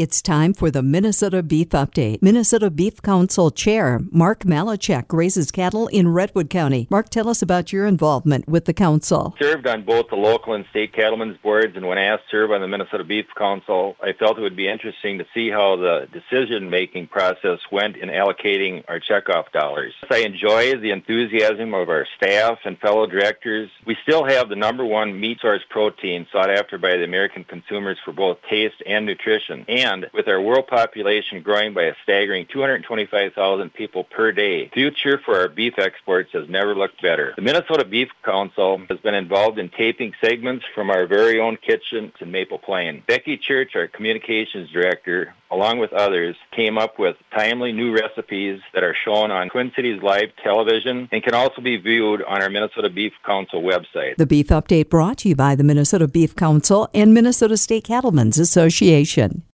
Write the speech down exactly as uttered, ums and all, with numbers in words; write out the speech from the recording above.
It's time for the Minnesota Beef Update. Minnesota Beef Council Chair Mark Malachek raises cattle in Redwood County. Mark, tell us about your involvement with the council. Served on both the local and state cattlemen's boards, and when asked to serve on the Minnesota Beef Council, I felt it would be interesting to see how the decision-making process went in allocating our checkoff dollars. I enjoy the enthusiasm of our staff and fellow directors. We still have the number one meat source protein sought after by the American consumers for both taste and nutrition. And with our world population growing by a staggering two hundred twenty-five thousand people per day, the future for our beef exports has never looked better. The Minnesota Beef Council has been involved in taping segments from our very own kitchen in Maple Plain. Becky Church, our communications director, along with others, came up with timely new recipes that are shown on Twin Cities Live Television and can also be viewed on our Minnesota Beef Council website. The Beef Update brought to you by the Minnesota Beef Council and Minnesota State Cattlemen's Association.